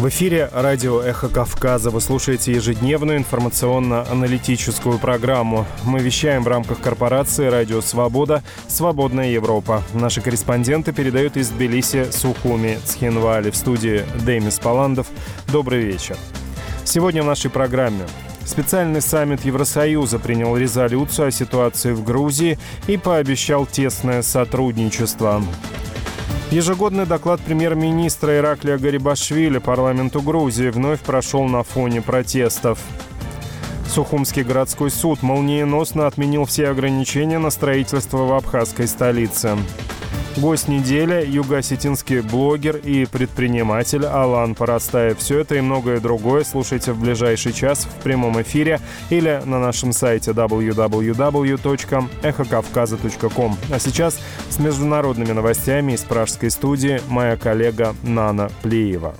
В эфире радио «Эхо Кавказа». Вы слушаете ежедневную информационно-аналитическую программу. Мы вещаем в рамках корпорации «Радио Свобода. Свободная Европа». Наши корреспонденты передают из Тбилиси, Сухуми, Цхинвали. В студии Демис Паландов. Добрый вечер. Сегодня в нашей программе. Специальный саммит Евросоюза принял резолюцию о ситуации в Грузии и пообещал тесное сотрудничество. Ежегодный доклад премьер-министра Ираклия Гарибашвили парламенту Грузии вновь прошел на фоне протестов. Сухумский городской суд молниеносно отменил все ограничения на строительство в абхазской столице. Гость недели – юго-осетинский блогер и предприниматель Алан Парастаев. Все это и многое другое слушайте в ближайший час в прямом эфире или на нашем сайте www.эхокавказа.ком. А сейчас с международными новостями из пражской студии моя коллега Нана Плиева.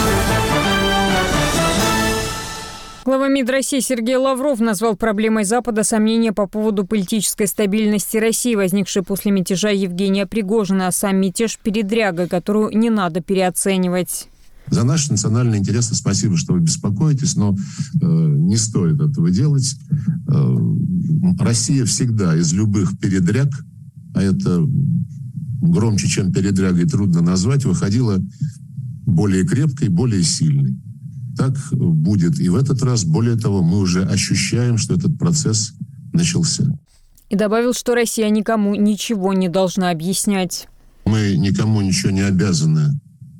Глава МИД России Сергей Лавров назвал проблемой Запада сомнения по поводу политической стабильности России, возникшей после мятежа Евгения Пригожина, а сам мятеж – передряга, которую не надо переоценивать. За наши национальные интересы спасибо, что вы беспокоитесь, но не стоит этого делать. Россия всегда из любых передряг, а это громче, чем передрягой, трудно назвать, выходила более крепкой, более сильной. Так будет и в этот раз. Более того, мы уже ощущаем, что этот процесс начался. И добавил, что Россия никому ничего не должна объяснять. Мы никому ничего не обязаны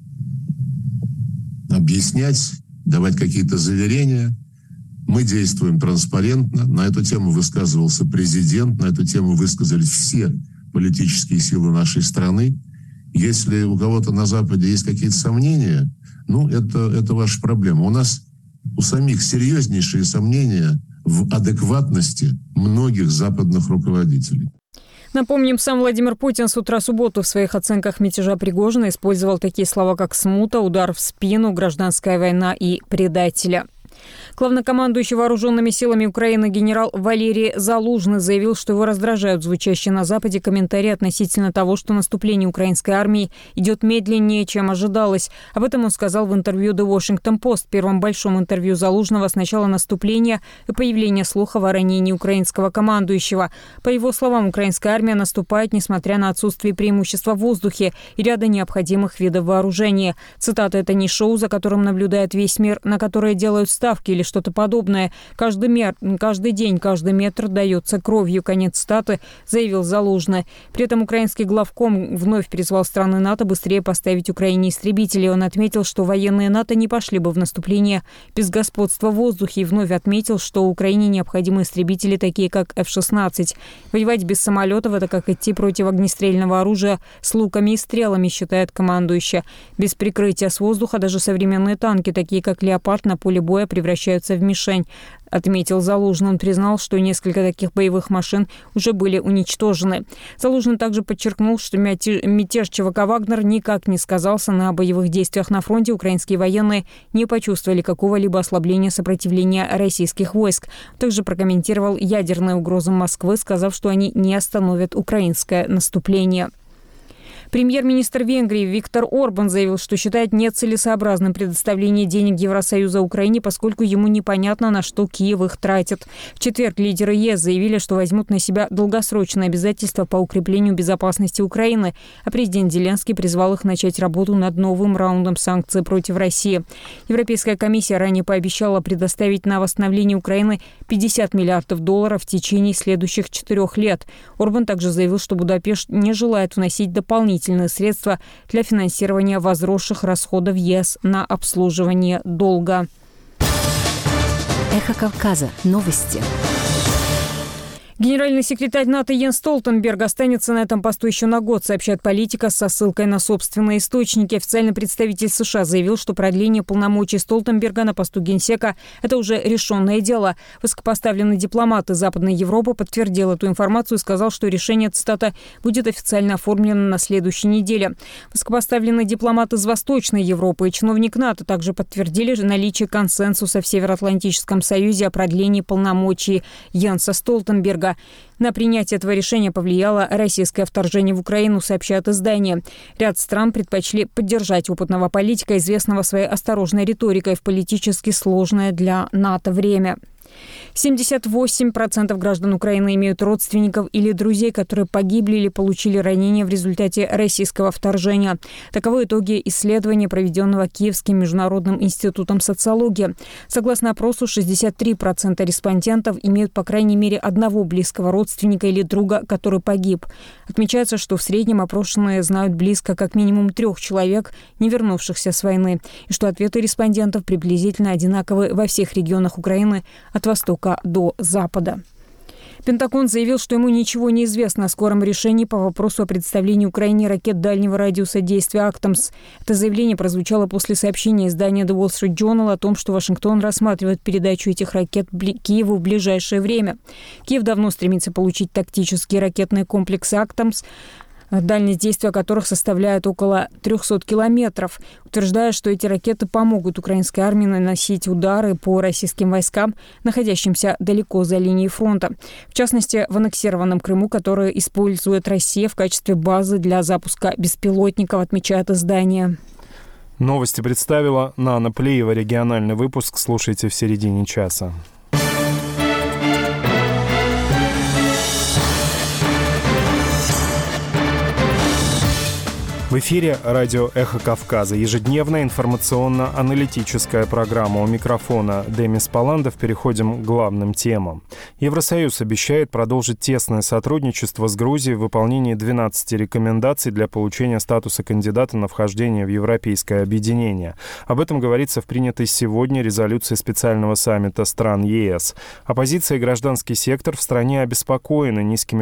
объяснять, давать какие-то заверения. Мы действуем транспарентно. На эту тему высказывался президент, на эту тему высказались все политические силы нашей страны. Если у кого-то на Западе есть какие-то сомнения, это ваша проблема. У нас у самих серьезнейшие сомнения в адекватности многих западных руководителей. Напомним, сам Владимир Путин с утра субботы в своих оценках мятежа Пригожина использовал такие слова, как «смута», «удар в спину», «гражданская война» и «предателя». Главнокомандующий вооруженными силами Украины генерал Валерий Залужный заявил, что его раздражают звучащие на Западе комментарии относительно того, что наступление украинской армии идет медленнее, чем ожидалось. Об этом он сказал в интервью The Washington Post, первом большом интервью Залужного с начала наступления и появления слухов о ранении украинского командующего. По его словам, украинская армия наступает, несмотря на отсутствие преимущества в воздухе и ряда необходимых видов вооружения. Цитата: «Это не шоу, за которым наблюдает весь мир, на которое делают ставки или что-то подобное. Каждый день, каждый метр дается кровью». Конец цитаты, заявил Залужный. При этом украинский главком вновь призвал страны НАТО быстрее поставить Украине истребители. Он отметил, что военные НАТО не пошли бы в наступление без господства в воздухе, и вновь отметил, что Украине необходимы истребители, такие как F-16. Воевать без самолетов – это как идти против огнестрельного оружия с луками и стрелами, считает командующий. Без прикрытия с воздуха даже современные танки, такие как «Леопард», на поле боя превращаются в мишень, отметил Залужный. Он признал, что несколько таких боевых машин уже были уничтожены. Залужный также подчеркнул, что мятеж ЧВК «Вагнер» никак не сказался на боевых действиях на фронте. Украинские военные не почувствовали какого-либо ослабления сопротивления российских войск. Он также прокомментировал ядерные угрозы Москвы, сказав, что они не остановят украинское наступление. Премьер-министр Венгрии Виктор Орбан заявил, что считает нецелесообразным предоставление денег Евросоюза Украине, поскольку ему непонятно, на что Киев их тратит. В четверг лидеры ЕС заявили, что возьмут на себя долгосрочные обязательства по укреплению безопасности Украины, а президент Зеленский призвал их начать работу над новым раундом санкций против России. Европейская комиссия ранее пообещала предоставить на восстановление Украины $50 миллиардов в течение следующих 4 лет. Орбан также заявил, что Будапешт не желает вносить дополнительные средства для финансирования возросших расходов ЕС на обслуживание долга. Эхо Кавказа. Новости. Генеральный секретарь НАТО Йенс Столтенберг останется на этом посту еще на год, сообщает Политика со ссылкой на собственные источники. Официальный представитель США заявил, что продление полномочий Столтенберга на посту генсека – это уже решенное дело. Высокопоставленный дипломат из Западной Европы подтвердил эту информацию и сказал, что решение, цитата, будет официально оформлено на следующей неделе. Высокопоставленный дипломат из Восточной Европы и чиновник НАТО также подтвердили наличие консенсуса в Североатлантическом союзе о продлении полномочий Йенса Столтенберга. эмбарго. На принятие этого решения повлияло российское вторжение в Украину, сообщает издание. Ряд стран предпочли поддержать опытного политика, известного своей осторожной риторикой в политически сложное для НАТО время. 78% граждан Украины имеют родственников или друзей, которые погибли или получили ранения в результате российского вторжения. Таковы итоги исследования, проведенного Киевским международным институтом социологии. Согласно опросу, 63% респондентов имеют по крайней мере одного близкого родственника или друга, который погиб. Отмечается, что в среднем опрошенные знают близко как минимум 3 человек, не вернувшихся с войны, и что ответы респондентов приблизительно одинаковы во всех регионах Украины от востока до запада. Пентагон заявил, что ему ничего не известно о скором решении по вопросу о представлении Украине ракет дальнего радиуса действия «Актамс». Это заявление прозвучало после сообщения издания The Wall Street Journal о том, что Вашингтон рассматривает передачу этих ракет Киеву в ближайшее время. Киев давно стремится получить тактические ракетные комплексы «Актамс», дальность действия которых составляет около 300 километров, утверждая, что эти ракеты помогут украинской армии наносить удары по российским войскам, находящимся далеко за линией фронта. В частности, в аннексированном Крыму, который использует Россия в качестве базы для запуска беспилотников, отмечает издание. Новости представила Нана Плеева. Региональный выпуск слушайте в середине часа. В эфире радио «Эхо Кавказа». Ежедневная информационно-аналитическая программа. У микрофона Демис Паландов. Переходим к главным темам. Евросоюз обещает продолжить тесное сотрудничество с Грузией в выполнении 12 рекомендаций для получения статуса кандидата на вхождение в Европейское объединение. Об этом говорится в принятой сегодня резолюции специального саммита стран ЕС. Оппозиция и гражданский сектор в стране обеспокоены низкими